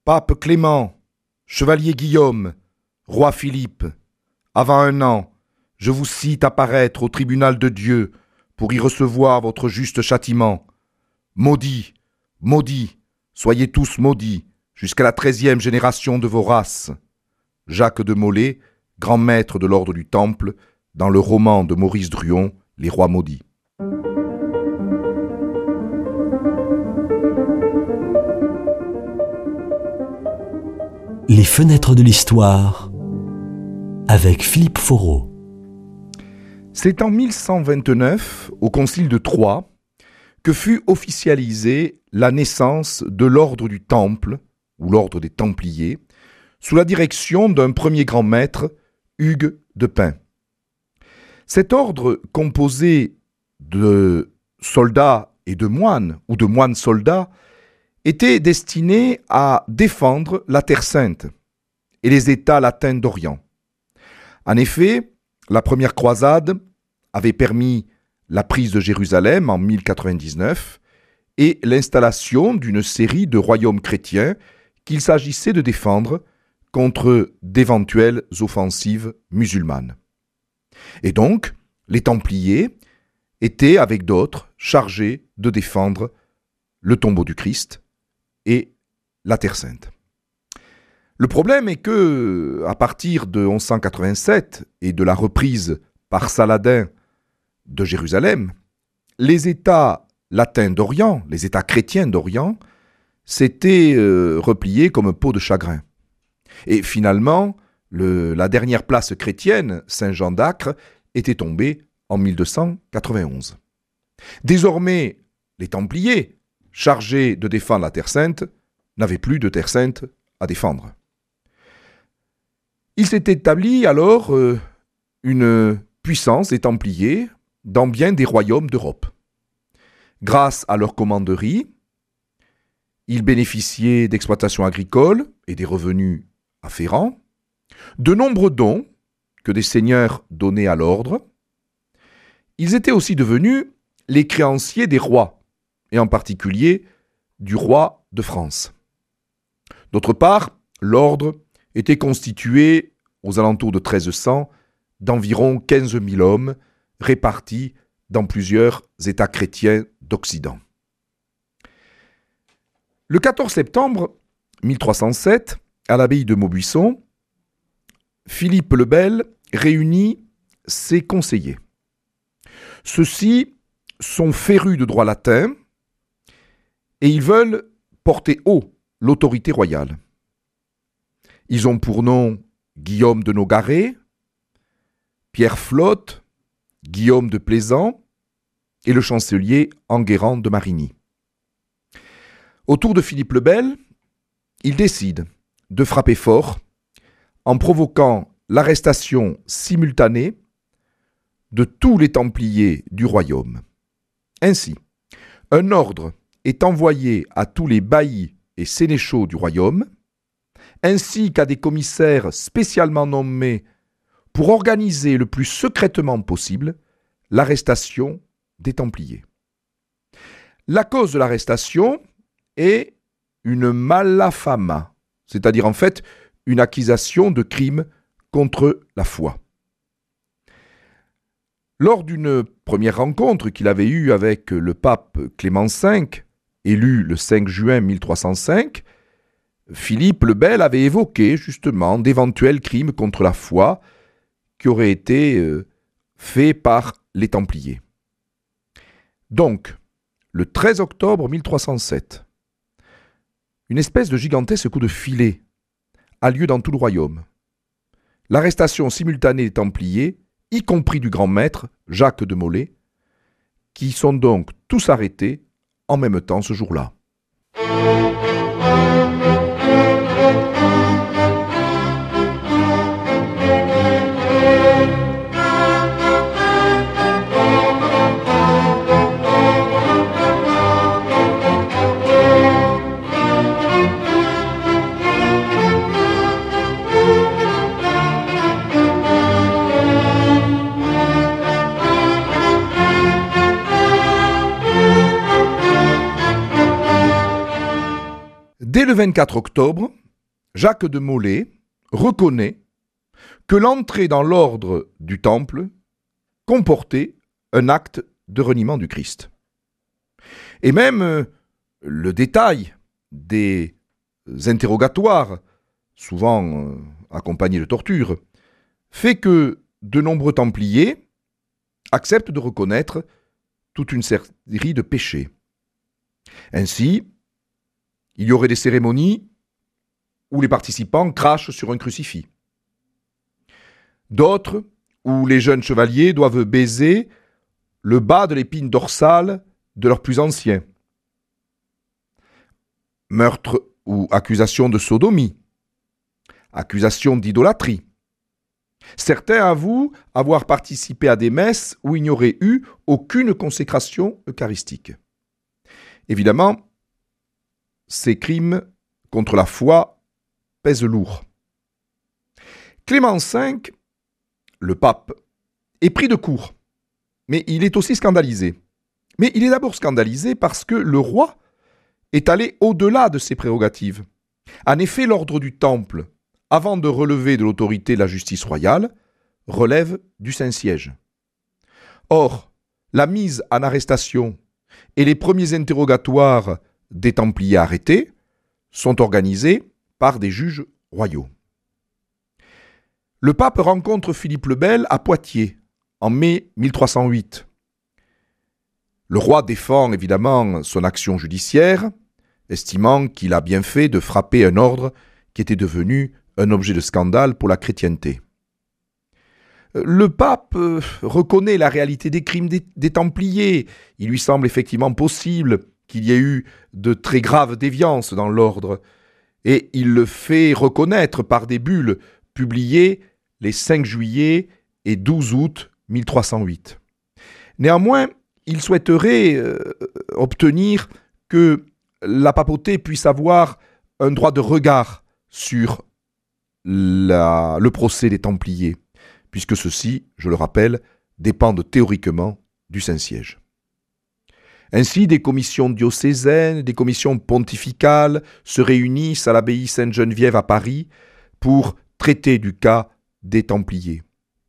Pape Clément, chevalier Guillaume, roi Philippe, avant 1 an, je vous cite apparaître au tribunal de Dieu pour y recevoir votre juste châtiment. Maudits, maudits, soyez tous maudits, jusqu'à la 13e génération de vos races. Jacques de Molay, grand maître de l'ordre du Temple, dans le roman de Maurice Druon, Les rois maudits. Les fenêtres de l'histoire avec Philippe Foreau. C'est en 1129, au concile de Troyes, que fut officialisée la naissance de l'ordre du Temple, ou l'ordre des Templiers, sous la direction d'un premier grand maître, Hugues de Pint. Cet ordre, composé de soldats et de moines, ou de moines-soldats, était destiné à défendre la Terre Sainte et les États latins d'Orient. En effet, la première croisade avait permis la prise de Jérusalem en 1099 et l'installation d'une série de royaumes chrétiens qu'il s'agissait de défendre contre d'éventuelles offensives musulmanes. Et donc, les Templiers étaient, avec d'autres, chargés de défendre le tombeau du Christ et la Terre Sainte. Le problème est que, à partir de 1187 et de la reprise par Saladin de Jérusalem, les États latins d'Orient, les États chrétiens d'Orient, s'étaient repliés comme peau de chagrin. Et finalement, la dernière place chrétienne, Saint-Jean d'Acre, était tombée en 1291. Désormais, les Templiers, chargés de défendre la Terre Sainte, n'avaient plus de Terre Sainte à défendre. Il s'est établi alors une puissance des Templiers dans bien des royaumes d'Europe. Grâce à leur commanderie, ils bénéficiaient d'exploitations agricoles et des revenus afférents, de nombreux dons que des seigneurs donnaient à l'ordre. Ils étaient aussi devenus les créanciers des rois, et en particulier du roi de France. D'autre part, l'ordre était constitué, aux alentours de 1300, d'environ 15 000 hommes répartis dans plusieurs États chrétiens d'Occident. Le 14 septembre 1307, à l'abbaye de Maubuisson, Philippe le Bel réunit ses conseillers. Ceux-ci sont férus de droit latin et ils veulent porter haut l'autorité royale. Ils ont pour nom Guillaume de Nogaret, Pierre Flotte, Guillaume de Plaisant et le chancelier Enguerrand de Marigny. Autour de Philippe le Bel, ils décident de frapper fort en provoquant l'arrestation simultanée de tous les Templiers du royaume. Ainsi, un ordre est envoyé à tous les baillis et sénéchaux du royaume, ainsi qu'à des commissaires spécialement nommés pour organiser le plus secrètement possible l'arrestation des Templiers. La cause de l'arrestation est une mala fama, c'est-à-dire en fait une accusation de crime contre la foi. Lors d'une première rencontre qu'il avait eue avec le pape Clément V, élu le 5 juin 1305, Philippe le Bel avait évoqué justement d'éventuels crimes contre la foi qui auraient été faits par les Templiers. Donc, le 13 octobre 1307, une espèce de gigantesque coup de filet a lieu dans tout le royaume. L'arrestation simultanée des Templiers, y compris du grand maître, Jacques de Molay, qui sont donc tous arrêtés en même temps ce jour-là. Dès le 24 octobre, Jacques de Molay reconnaît que l'entrée dans l'ordre du Temple comportait un acte de reniement du Christ. Et même le détail des interrogatoires, souvent accompagnés de torture, fait que de nombreux Templiers acceptent de reconnaître toute une série de péchés. Ainsi, il y aurait des cérémonies où les participants crachent sur un crucifix. D'autres où les jeunes chevaliers doivent baiser le bas de l'épine dorsale de leurs plus anciens. Meurtre ou accusation de sodomie. Accusation d'idolâtrie. Certains avouent avoir participé à des messes où il n'y aurait eu aucune consécration eucharistique. Évidemment, ces crimes contre la foi pèsent lourd. Clément V, le pape, est pris de court, mais il est aussi scandalisé. Mais il est d'abord scandalisé parce que le roi est allé au-delà de ses prérogatives. En effet, l'ordre du Temple, avant de relever de l'autorité de la justice royale, relève du Saint-Siège. Or, la mise en arrestation et les premiers interrogatoires des Templiers arrêtés sont organisés par des juges royaux. Le pape rencontre Philippe le Bel à Poitiers en mai 1308. Le roi défend évidemment son action judiciaire, estimant qu'il a bien fait de frapper un ordre qui était devenu un objet de scandale pour la chrétienté. Le pape reconnaît la réalité des crimes des Templiers. Il lui semble effectivement possible qu'il y ait eu de très graves déviances dans l'ordre, et il le fait reconnaître par des bulles publiées les 5 juillet et 12 août 1308. Néanmoins, il souhaiterait obtenir que la papauté puisse avoir un droit de regard sur le procès des Templiers, puisque ceux-ci, je le rappelle, dépendent théoriquement du Saint-Siège. Ainsi, des commissions diocésaines, des commissions pontificales se réunissent à l'abbaye Sainte-Geneviève à Paris pour traiter du cas des Templiers.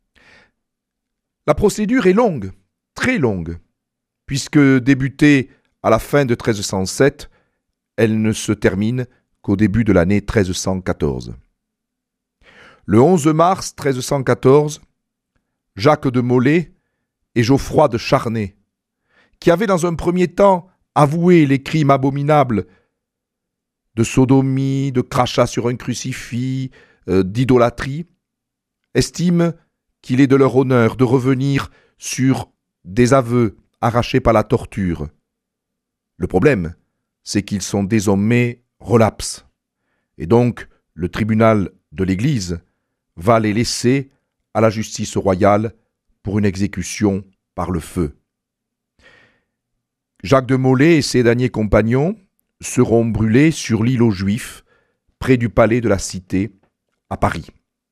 La procédure est longue, très longue, puisque débutée à la fin de 1307, elle ne se termine qu'au début de l'année 1314. Le 11 mars 1314, Jacques de Molay et Geoffroy de Charnay, qui avaient dans un premier temps avoué les crimes abominables de sodomie, de crachat sur un crucifix, d'idolâtrie, estiment qu'il est de leur honneur de revenir sur des aveux arrachés par la torture. Le problème, c'est qu'ils sont désormais relapses. Et donc, le tribunal de l'Église va les laisser à la justice royale pour une exécution par le feu. Jacques de Molay et ses derniers compagnons seront brûlés sur l'île aux Juifs, près du palais de la Cité, à Paris.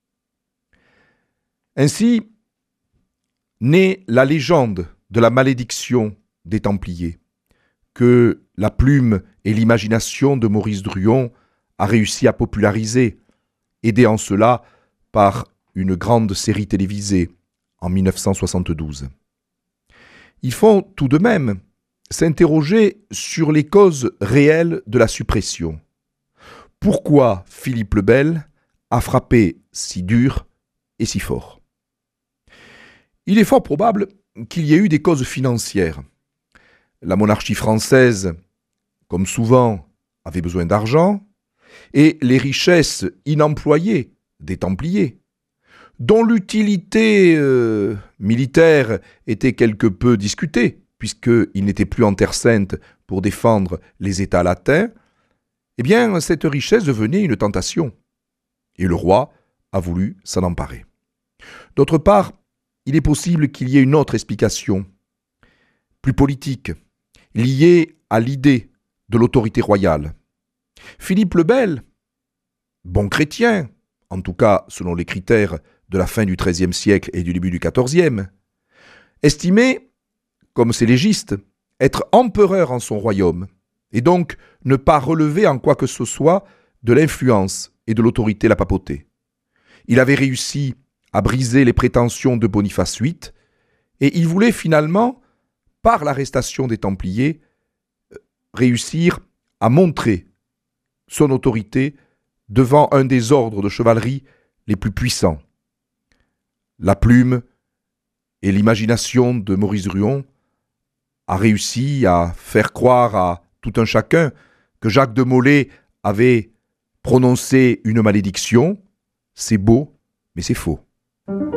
Ainsi naît la légende de la malédiction des Templiers, que la plume et l'imagination de Maurice Druon a réussi à populariser, aidé en cela par une grande série télévisée en 1972. Il faut tout de même s'interroger sur les causes réelles de la suppression. Pourquoi Philippe le Bel a frappé si dur et si fort ? Il est fort probable qu'il y ait eu des causes financières. La monarchie française, comme souvent, avait besoin d'argent, et les richesses inemployées des Templiers, dont l'utilité militaire était quelque peu discutée, puisqu'ils n'étaient plus en Terre Sainte pour défendre les États latins, eh bien, cette richesse devenait une tentation. Et le roi a voulu s'en emparer. D'autre part, il est possible qu'il y ait une autre explication, plus politique, liée à l'idée de l'autorité royale. Philippe le Bel, bon chrétien, en tout cas selon les critères de la fin du XIIIe siècle et du début du XIVe, estimait, comme ses légistes, être empereur en son royaume, et donc ne pas relever en quoi que ce soit de l'influence et de l'autorité la papauté. Il avait réussi à briser les prétentions de Boniface VIII et il voulait finalement, par l'arrestation des Templiers, réussir à montrer son autorité devant un des ordres de chevalerie les plus puissants. La plume et l'imagination de Maurice Druon a réussi à faire croire à tout un chacun que Jacques de Molay avait prononcé une malédiction. C'est beau, mais c'est faux.